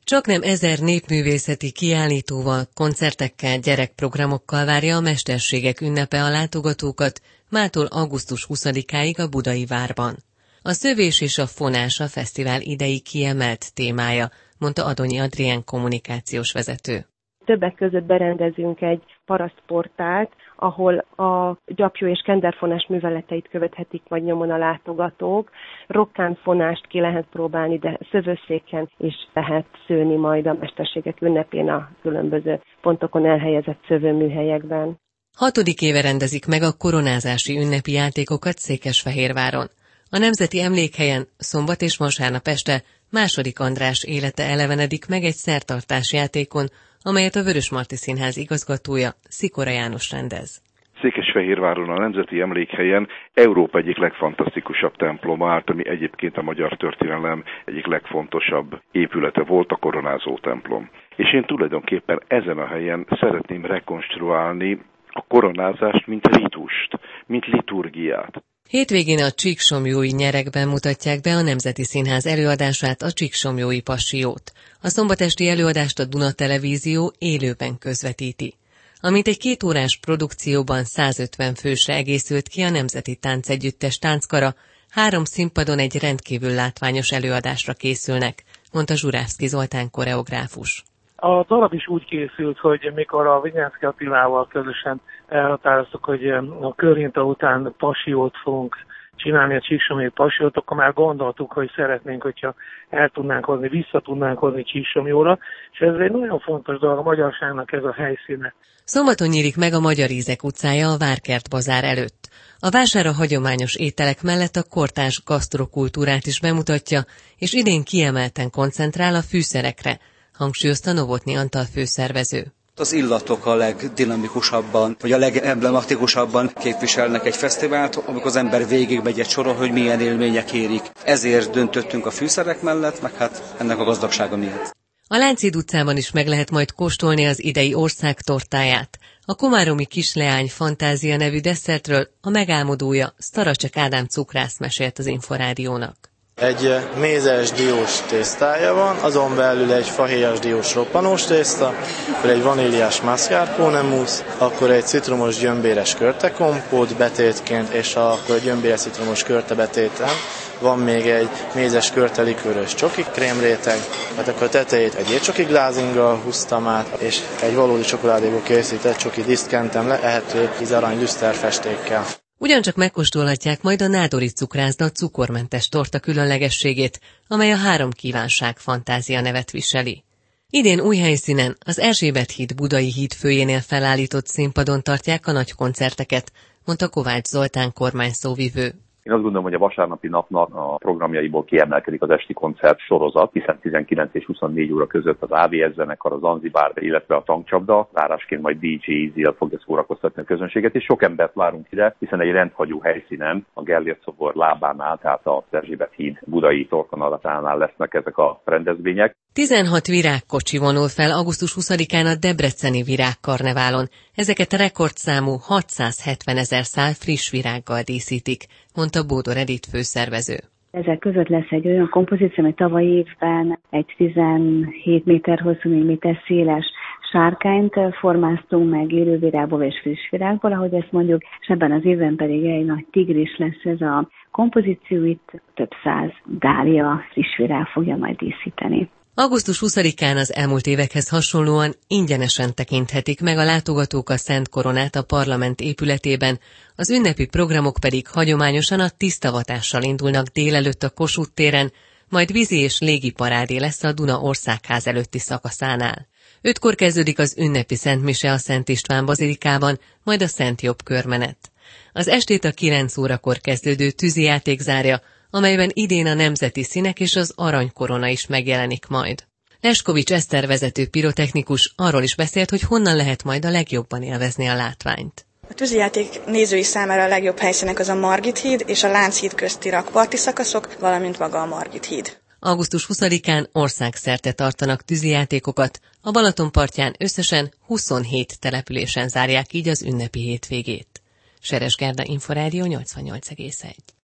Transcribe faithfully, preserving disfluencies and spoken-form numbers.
Csaknem ezer népművészeti kiállítóval, koncertekkel, gyerekprogramokkal várja a Mesterségek ünnepe a látogatókat mától augusztus huszadikáig a Budai Várban. A szövés és a fonás a fesztivál idei kiemelt témája, mondta Adonyi Adrián kommunikációs vezető. Többek között berendezünk egy parasztportált, ahol a gyapjú és kenderfonás műveleteit követhetik majd nyomon a látogatók. Rokkánfonást ki lehet próbálni, de szövőszéken is lehet szőni majd a Mesterségek ünnepén a különböző pontokon elhelyezett szövőműhelyekben. Hatodik éve rendezik meg a koronázási ünnepi játékokat Székesfehérváron. A Nemzeti Emlékhelyen szombat és vasárnap este második András élete elevenedik meg egy szertartás játékon, amelyet a Vörösmarty Színház igazgatója, Szikora János rendez. Székesfehérváron a Nemzeti Emlékhelyen Európa egyik legfantasztikusabb temploma állt, ami egyébként a magyar történelem egyik legfontosabb épülete volt, a koronázó templom. És én tulajdonképpen ezen a helyen szeretném rekonstruálni a koronázást, mint ritust, mint liturgiát. Hétvégén a Csíksomlyói nyerekben mutatják be a Nemzeti Színház előadását, a Csíksomlyói Passiót. A szombatesti előadást a Duna Televízió élőben közvetíti. Amint egy kétórás produkcióban százötven fősre egészült ki a Nemzeti Táncegyüttes tánckara, három színpadon egy rendkívül látványos előadásra készülnek, mondta Zsurávszky Zoltán koreográfus. A darab is úgy készült, hogy mikor a Vinyánszky Attilával közösen elhatároztuk, hogy a Körhinta után passiót fogunk csinálni, a Csíksomlyói Passiót, akkor már gondoltuk, hogy szeretnénk, hogyha el tudnánk hozni, vissza tudnánk hozni Csíksomlyóra, és ez egy nagyon fontos dolog, a magyarságnak ez a helyszíne. Szombaton nyílik meg a Magyar Ízek utcája a Várkert bazár előtt. A vásár a hagyományos ételek mellett a kortárs gasztrokultúrát is bemutatja, és idén kiemelten koncentrál a fűszerekre, hangsúlyozta Novotny Antal főszervező. Az illatok a legdinamikusabban, vagy a legemblematikusabban képviselnek egy fesztivált, amikor az ember végigmegy egy soron, hogy milyen élmények érik. Ezért döntöttünk a fűszerek mellett, meg hát ennek a gazdagsága miatt. A Lánchíd utcában is meg lehet majd kóstolni az idei ország tortáját. A komáromi Kisleány Fantázia nevű desszertről a megálmodója, Sztaracsek Ádám cukrász mesélt az Inforádiónak. Egy mézes diós tésztája van, azon belül egy fahéjas diós roppanós tészta, akkor egy vaníliás mascarpone mousse, akkor egy citromos gyömbéres körtekompót betétként, és akkor egy gyömbéres citromos körtebetéten van még egy mézes körtelikőrös csoki krémréteg, hát akkor a tetejét egy étcsoki glázinggal húztam át, és egy valódi csokoládéból készített csoki diszt kentem le, ehető ízarany lüszterfestékkel. Ugyancsak megkóstolhatják majd a Nádori cukrászda cukormentes torta különlegességét, amely a Három kívánság fantázia nevet viseli. Idén új helyszínen, az Erzsébet híd budai hídfőjénél felállított színpadon tartják a nagy koncerteket, mondta Kovács Zoltán kormányszóvivő. Én azt gondolom, hogy a vasárnapi napnak a programjaiból kiemelkedik az esti koncert sorozat, hiszen tizenkilenc és huszonnégy óra között az á vé es zenekar, az Zanzibár, illetve a Tankcsapda, zárásként majd dé dzsé Easy-el fogja szórakoztatni a közönséget, és sok embert várunk ide, hiszen egy rendhagyó helyszínen, a Gellért szobor lábánál, tehát az Erzsébet híd budai torkonalatánál lesznek ezek a rendezvények. tizenhat virágkocsi vonul fel augusztus huszadikán a debreceni virágkarneválon. Ezeket a rekordszámú hatszázhetvenezer szál friss virággal díszítik, mondta Bódor Edith főszervező. Ezek között lesz egy olyan kompozíció, ami tavaly évben egy tizenhét méter hosszú, négy méter széles sárkányt formáztunk meg élővirágból és friss virágból, ahogy ezt mondjuk, és ebben az évben pedig egy nagy tigris lesz ez a kompozíció, itt több száz dália friss virág fogja majd díszíteni. augusztus huszadikán az elmúlt évekhez hasonlóan ingyenesen tekinthetik meg a látogatók a Szent Koronát a parlament épületében, az ünnepi programok pedig hagyományosan a tisztavatással indulnak délelőtt a Kossuth téren, majd vízi és légi parádé lesz a Duna országház előtti szakaszánál. Ötkor kezdődik az ünnepi szentmise a Szent István bazilikában, majd a Szent Jobb körmenet. Az estét a kilenc órakor kezdődő tűzijáték zárja, amelyben idén a nemzeti színek és az aranykorona is megjelenik majd. Leskovics Eszter vezető pirotechnikus arról is beszélt, hogy honnan lehet majd a legjobban élvezni a látványt. A tűzijáték nézői számára a legjobb helyszínek az a Margit híd és a Lánchíd közti rakparti szakaszok, valamint maga a Margit híd. augusztus huszadikán országszerte tartanak tűzijátékokat, a Balaton partján összesen huszonhét településen zárják így az ünnepi hétvégét. Seres Gerda, Inforádió nyolcvannyolc egész egy.